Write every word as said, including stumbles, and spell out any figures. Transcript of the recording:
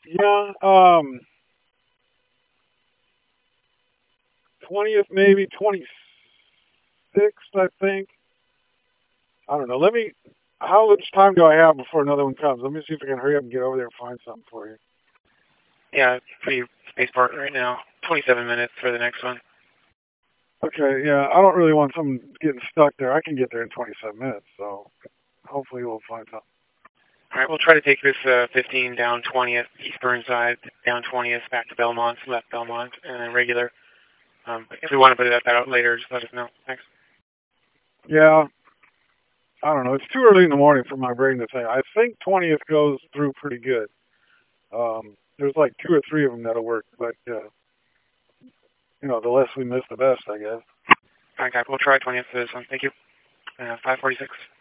Yeah, um, twentieth maybe, twenty-sixth, I think. I don't know. Let me, how much time do I have before another one comes? Let me see if I can hurry up and get over there and find something for you. Yeah, it's pretty spaceport right now. twenty-seven minutes for the next one. Okay, yeah, I don't really want someone getting stuck there. I can get there in twenty-seven minutes, so hopefully we'll find something. All right, we'll try to take this uh, fifteen down twentieth, East Burnside, down twentieth, back to Belmont, left Belmont, and then regular. Um, if we want to put that out later, just let us know. Thanks. Yeah, I don't know. It's too early in the morning for my brain to say. I think twentieth goes through pretty good. Um, there's like two or three of them that'll work, but uh, you know, the less we miss, the best, I guess. All right, guys, we'll try twentieth for this one. Thank you. Uh, five forty-six.